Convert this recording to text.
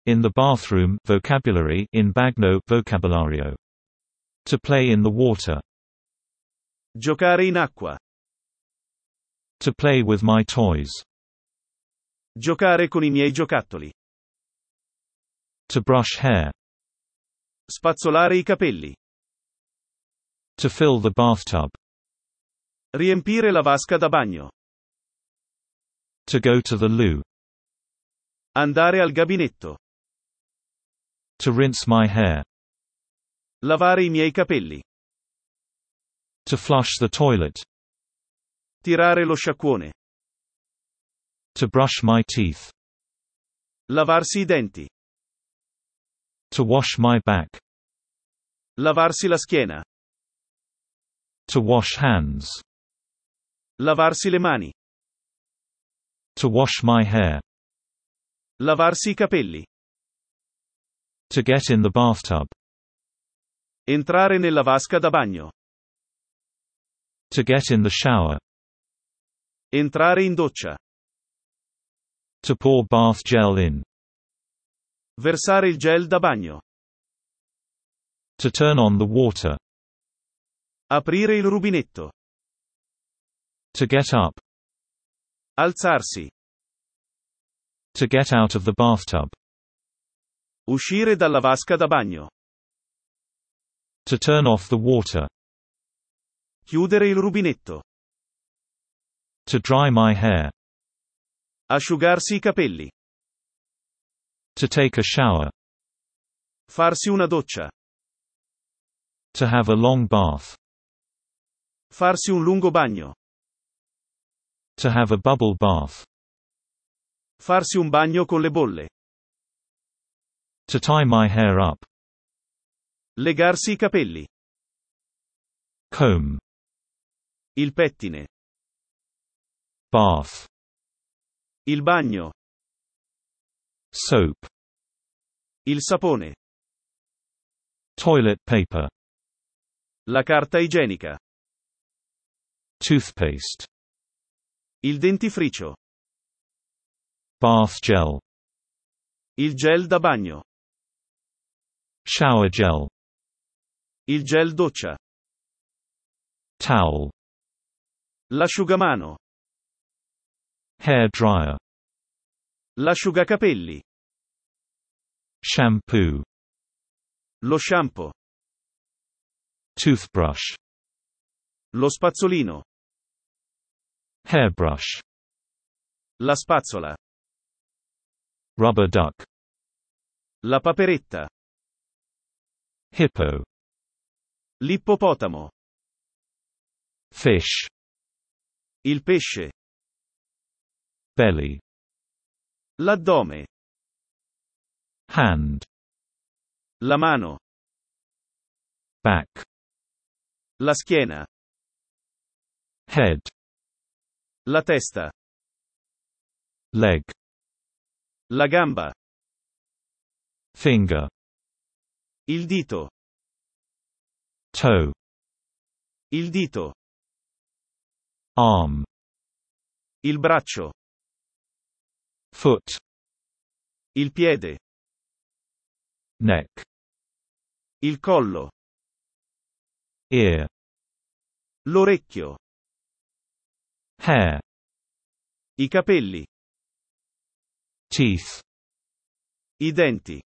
In the bathroom vocabulary in Bagno vocabolario. To play in the water. Giocare in acqua. To play with my toys. Giocare con i miei giocattoli. To brush hair. Spazzolare i capelli. To fill the bathtub. Riempire la vasca da bagno. To go to the loo. Andare al gabinetto. To rinse my hair. Lavare i miei capelli. To flush the toilet. Tirare lo sciacquone. To brush my teeth. Lavarsi i denti. To wash my back. Lavarsi la schiena. To wash hands. Lavarsi le mani. To wash my hair. Lavarsi i capelli. To get in the bathtub. Entrare nella vasca da bagno. To get in the shower. Entrare in doccia. To pour bath gel in. Versare il gel da bagno. To turn on the water. Aprire il rubinetto. To get up. Alzarsi. To get out of the bathtub. Uscire dalla vasca da bagno. To turn off the water. Chiudere il rubinetto. To dry my hair. Asciugarsi i capelli. To take a shower. Farsi una doccia. To have a long bath. Farsi un lungo bagno. To have a bubble bath. Farsi un bagno con le bolle. To tie my hair up. Legarsi i capelli. Comb. Il pettine. Bath. Il bagno. Soap. Il sapone. Toilet paper. La carta igienica. Toothpaste. Il dentifricio. Bath gel. Il gel da bagno. Shower gel. Il gel doccia. Towel. L'asciugamano. Hair dryer. L'asciugacapelli. Shampoo. Lo shampoo. Toothbrush. Lo spazzolino. Hairbrush. La spazzola. Rubber duck. La paperetta. Hippo. L'ippopotamo. Fish. Il pesce. Belly. L'addome. Hand. La mano. Back. La schiena. Head. La testa. Leg. La gamba. Finger. Il dito. Toe. Il dito. Arm. Il braccio. Foot. Il piede. Neck. Il collo. Ear. L'orecchio. Hair. I capelli. Teeth. I denti.